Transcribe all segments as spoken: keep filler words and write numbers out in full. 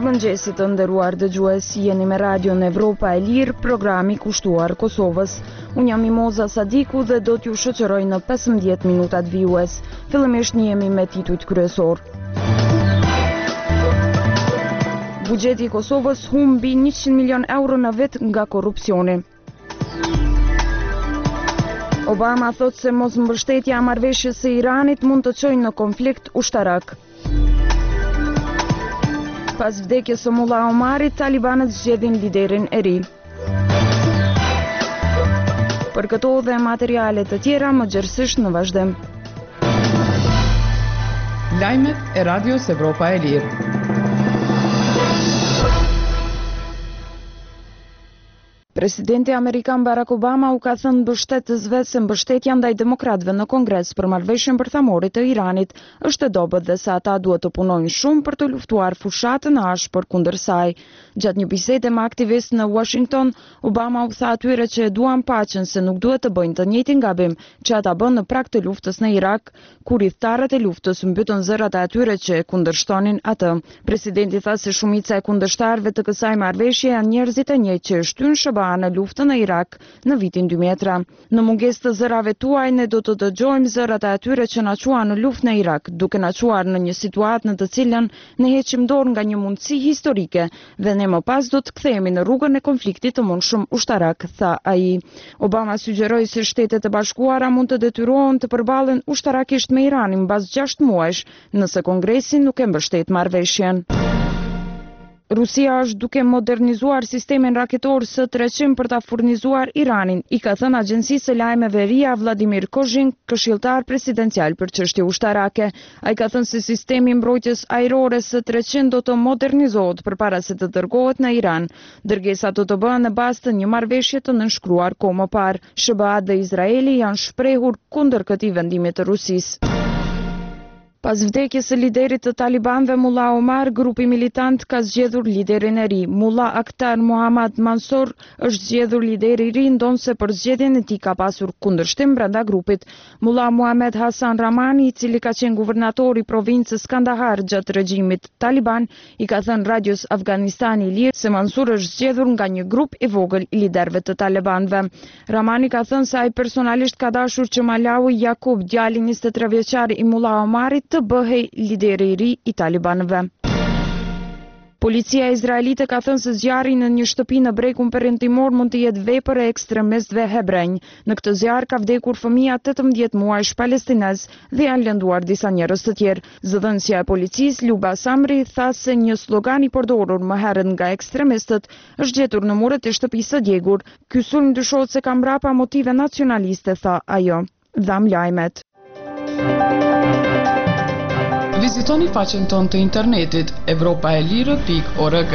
Mirëmëngjesit të nderuar dëgjues, jeni me radion Evropa e Lirë, programi kushtuar Kosovës. Unë jam Mimoza Sadiku dhe do t'ju shoqëroj në pesëmbëdhjetë minutat vijues. Fillimisht njihemi me titujt kryesor. Buxheti i Kosovës humbi njëqind milion euro në vit nga korrupsioni. Obama thot se mos mbështetja e marrëveshjes së Iranit mund të çojë në konflikt ushtarak. Pas vdekjes së Mullah Omarit, talibanët zgjedhin liderin e ri. Për këto dhe materiale të tjera më gjerësisht në vazhdim. Lajmet e Radios Evropa e Lirë. Presidenti Amerikan Barack Obama u ka thënë mbështetësve se mbështetja ndaj demokratëve në Kongres për marrëveshjen bërthamore të Iranit është e dobët dhe se ata duhet të punojnë shumë për të luftuar fushatën e ashpër kundër saj. Gjatë një bisede me aktivistë në Washington, Obama u tha atyre që e duan paqen se nuk duhet të bëjnë të njëjtin gabim që ata bën në prag të luftës në Irak, kur udhëtarët e luftës mbytën zërat e atyre që e kundërshtonin atë. Presidenti tha se shumica e kundërshtarëve të kësaj marrëveshje janë njerëzit e njëjtë që shtyn SBA në luftën e Irak në vitin dy mijë e tre. Në mungesë të zërave tuaj ne do të dëgjojmë zërat e atyre që na quan në luftë në Irak, duke na quar në një situatë në të cilën ne heqim dorë nga një mundësi historike dhe ne më pas do të kthehemi në rrugën e konfliktit të mundshëm ushtarak, tha ai. Obama sugjeroi se Shtetet e Bashkuara mund të detyrohen të përballen ushtarakisht me Iranin mbas gjashtë muajsh, nëse Kongresi nuk e mbështet marrëveshjen. Rusia është duke modernizuar sistemin raketor S tre qind për ta furnizuar Iranin, i ka thënë agjencisë së lajmeve RIA Vladimir Kozhin, këshilltar presidencial për çështje ushtarake. Ai ka thënë se sistemi i mbrojtjes ajrore S tre qind do të modernizohet përpara se të dërgohet në Iran. Dërgesat do të bëhen në bazë të një marrëveshje të nënshkruar kohë më parë. SBA dhe Izraeli janë shprehur kundër këtij vendimi të Rusisë. Pas vdekjes së liderit të talibanëve Mullah Omar, grupi militant ka zgjedhur liderin e ri. Mullah Akhtar Muhammad Mansur është zgjedhur lideri i ri, ndonse për zgjedhjen e tij ka pasur kundërshtim brenda grupit. Mullah Muhammad Hasan Rahmani, i cili ka qenë guvernator i provincës Kandahar gjatë regjimit taliban, i ka thënë radios Afganistani i Lirë se Mansur është zgjedhur nga një grup i vogël i liderëve të talibanëve. Rahmani ka thënë se ai personalisht ka dashur që Malawi Yakub, djali njëzet e tre vjeçar i Mullah Omarit, të bëhej lideri i ri i talibanëve. Policia izraelite ka thënë se zjarri në një shtëpi në Brekun Perëndimor mund të jetë vepër e ekstremistëve hebrenj. Në këtë zjarr ka vdekur fëmia tetëmbëdhjetë muajsh palestinez dhe janë lënduar disa njerëz të tjerë. Zëdhënësja e policisë Luba Samri tha se një slogan i përdorur më herët nga ekstremistët është gjetur në muret e shtëpisë së djegur. Ky sulm dyshohet se ka mbrapa motive nacionaliste, tha ajo. Dham lajmet. Vizitoni faqen tonë të internetit evropa e lirë pikë org.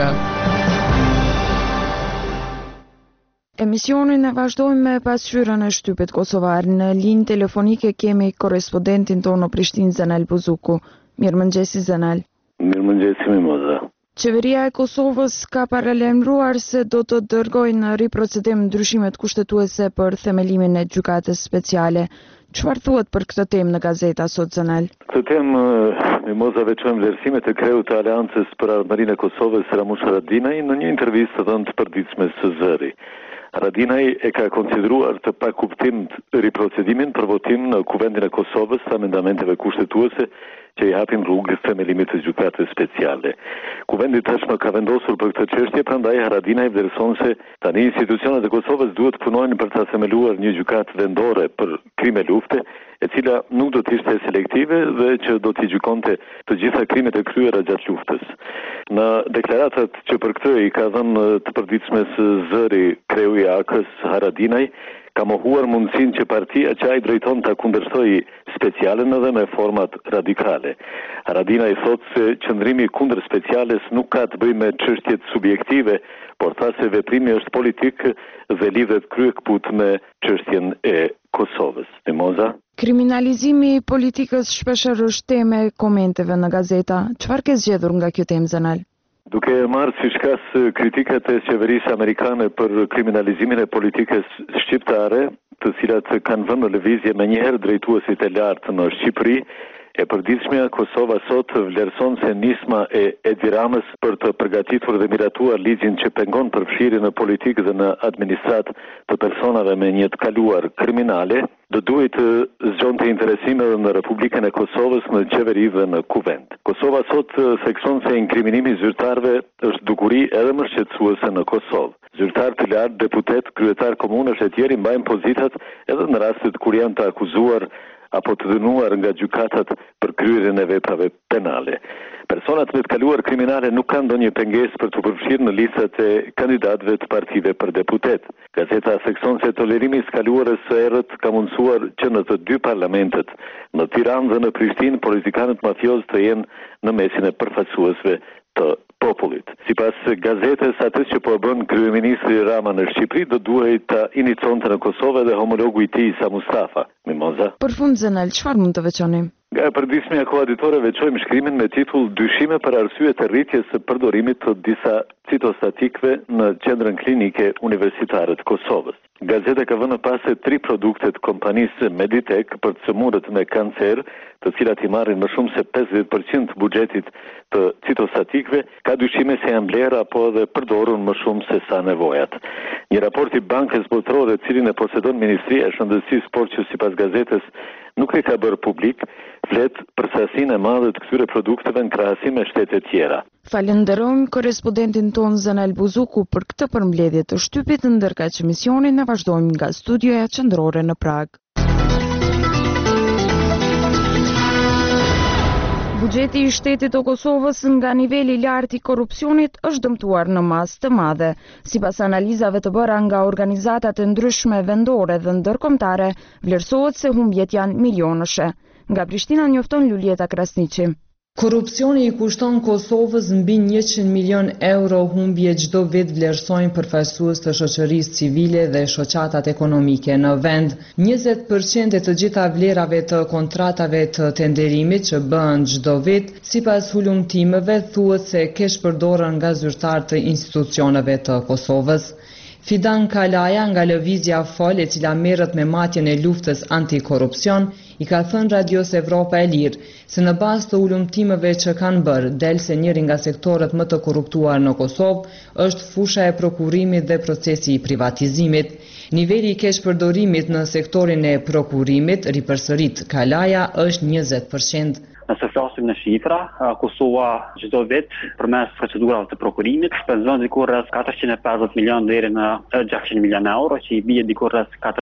Emisionin e vazhdojmë me pasqyrën e shtypit kosovar. Në linjë telefonike kemi korrespondentin tonë në Prishtinë, Zenel Buzuku. Mirëmëngjesi, Zenel. Mirëmëngjesi, Mimoza. Qeveria e Kosovës ka paralajmëruar se do të dërgojë në riprocedim ndryshimet kushtetuese për themelimin e gjykatës speciale. Çfarë thuhet për këtë temë në gazeta sot, Zenel? Këtë temë, Mimoza, veçojmë vlerësimet e kreut të Aleancës për Armërinë e Kosovës Ramush Haradinaj në një intervistë të dhënë të përditshme së Zëri. Haradinaj e ka konsideruar të pakuptimt riprocedimin për votim në Kuvendin e Kosovës të amendamenteve kushtetuese që i hapin rrugë themelimit të gjykatës speciale. Kuvendi tashmë ka vendosur për këtë çështje, prandaj Haradinaj vlerëson se tani institucionet e Kosovës duhet punojnë për të themeluar një gjykatë vendore për krime lufte, e cila nuk do të ishte selektive dhe që do t'i gjykonte të gjitha krimet e kryera gjatë luftës. Në deklaratat që për këtë i ka dhënë të përditshme së Zëri kreu i A K-s Haradinaj, ka mohuar mundësinë që partia që ai drejton ta kundërshtojë specialen edhe me format radikale. Haradinaj thotë se qëndrimi kundër speciales nuk ka të bëjë me çështjet subjektive, por tha se veprimi është politik dhe lidhet kryekput me çështjen e Kosovës. Mimoza? Kriminalizimi i politikës shpeshherë është temë e komenteve në gazeta. Çfarë ke zgjedhur nga kjo temë, Zenel? Duke marrë si shkas kritikat e qeverisë amerikane për kriminalizimin e politikës shqiptare, të cilat kanë vënë në lëvizje me njëherë drejtuesit e lartë në Shqipëri, E përditshmja, Kosova sot vlerëson se nisma e Edi Ramës për të përgatitur dhe miratuar ligjin që pengon përfshirjen në politikë dhe në administrat të personave me një të kaluar kriminale, do duhet të zgjonte interesime dhe në Republikën e Kosovës, në qeveri dhe në kuvend. Kosova sot thekson se inkriminimi i zyrtarëve është dukuri edhe më shqetësuese në Kosovë. Zyrtar të lartë, deputet, kryetar komunësh e tjerë mbajnë pozitat edhe në rastet kur janë të akuzuar apo të dënuar nga gjykatat për kryerjen e veprave penale. Personat me të kaluar kriminale nuk kanë ndonjë pengesë për të përfshirë në listat e kandidatëve të partive për deputet. Gazeta thekson se tolerimi i skaluarës së errët ka mundësuar që në të dy parlamentet, në Tiranë dhe në Prishtinë, politikanët mafioz të jenë në mesin e përfaqësuesve të popullit. Sipas gazetës, atë që po bën kryeministri Rama në Shqipëri do duhej ta inicionte në Kosovë dhe homologu i tij Sa Mustafa. Mimoza. Për fund Zenel, çfarë mund të veçoni? Nga e përditshmja koaditore veçojmë shkrimin me titull Dyshime për arsye të rritjes së përdorimit të disa citostatikëve në qendrën klinike universitare të Kosovës. Gazeta ka vënë pas se tri produktet kompanisë Meditek për të sëmurët me kancer, të cilat i marrin më shumë se pesëdhjetë përqind të buxhetit të citostatikëve, ka dyshime se janë blerë apo edhe përdorur më shumë se sa nevojat. Një raport i Bankës Botërore, cilin e posedon Ministria e Shëndetësisë, por që sipas gazetës nuk e ka bërë publik, flet për sasinë e madhe të këtyre produkteve në krahasim me shtete tjera. Falenderojmë korrespondentin ton Zenel Buzuku për këtë përmbledhje të shtypit, ndërkaq që misionin ne vazhdojmë nga studioja qendrore në Prag. Buxheti i shtetit të Kosovës nga niveli i lartë i korrupsionit është dëmtuar në masë të madhe. Sipas analizave të bëra nga organizatat e ndryshme vendore dhe ndërkombëtare, vlerësohet se humbjet janë milionëshe. Nga Prishtina njofton Lulieta Krasniqi. Korrupsioni i kushton Kosovës mbi njëqind milion euro humbje çdo vit, vlerësojnë përfaqësues të shoqërisë civile dhe shoqatat ekonomike në vend. njëzet përqind e të gjitha vlerave të kontratave të tenderimit që bëhen çdo vit, sipas hulumtimeve, thuhet se kesh përdoren nga zyrtarë të institucioneve të Kosovës. Fidan Kalaja nga Lëvizja Fol, e cila merret me matjen e luftës antikorrupsion, i ka thënë Radios Evropa e Lirë se në bazë të ulëmtimeve që kanë bërë, del se njëri nga sektorët më të korruptuar në Kosovë është fusha e prokurimit dhe procesi i privatizimit. Niveli i keqpërdorimit në sektorin e prokurimit, ripërsërit Kalaja, është njëzet përqind. Nëse flasim në shifra, Kosova çdo vit përmes procedurave të prokurimit shpenzon diku rreth katërqind e pesëdhjetë milion deri në gjashtëqind milion euro, që i bie diku rreth